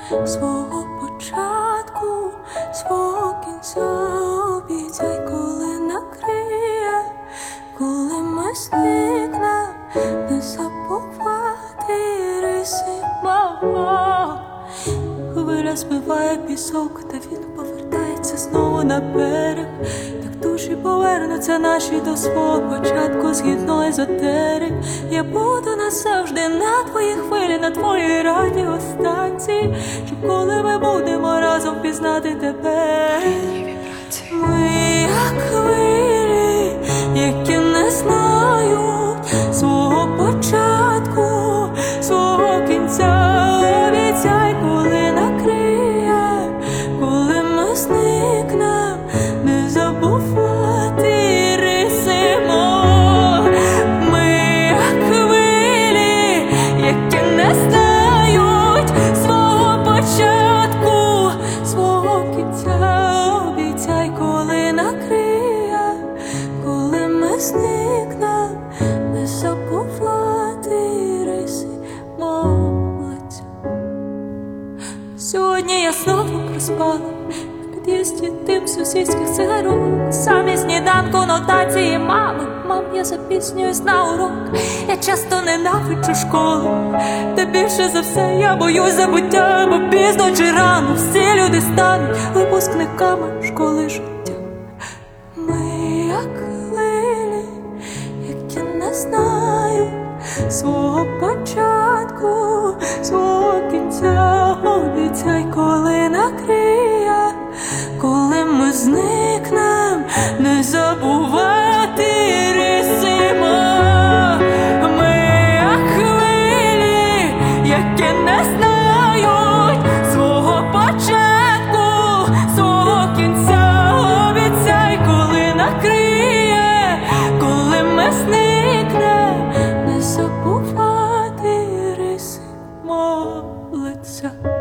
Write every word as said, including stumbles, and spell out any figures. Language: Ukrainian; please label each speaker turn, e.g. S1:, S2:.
S1: свого початку, свого кінця. Обіцяй, коли накриє, коли ми зникнем, не забувати риси мого. Хвиля збиває пісок, та він повертається знову на берег. Так душі повернуться наші до свого початку, згідно езотерик. Я буду назавжди на твоїй хвилі, на твоїй радіостанції, щоб коли ми будемо разом пізнати тебе. Ми як хвилі, які не знають свого початку, свого кінця. Обіцяй, коли накриє, коли ми зникнем, не забувати риси мого. Ми як хвилі, які не знають свого початку, свого кінця. Обіцяй, коли накриє, коли ми зникнем, не забувати риси мого. Сьогодні я знову проспала в під'їзді дим сусідських цигарок. Самі сніданку нотації мами. Мам, я запізнююсь на урок. Я часто ненавиджу школу, та більше за все я боюсь забуття. Бо пізно чи рано всі люди стануть випускниками школи життя. Ми як хвилі, які не знають свого початку, свого кінця. Обіцяй, коли накриє, коли ми зникнем, не забувати риси мого. Ми як хвилі, які не знають свого початку, свого кінця. Обіцяй, коли накриє, коли ми зникнем, не забувати риси мого лиця.